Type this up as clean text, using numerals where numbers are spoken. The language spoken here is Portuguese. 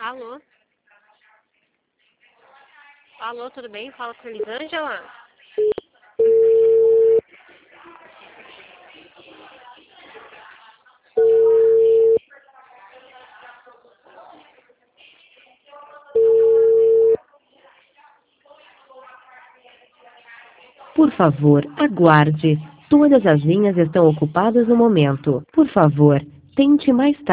Alô? Alô, tudo bem? Fala com a Elisângela? Por favor, aguarde. Todas as linhas estão ocupadas no momento. Por favor, tente mais tarde.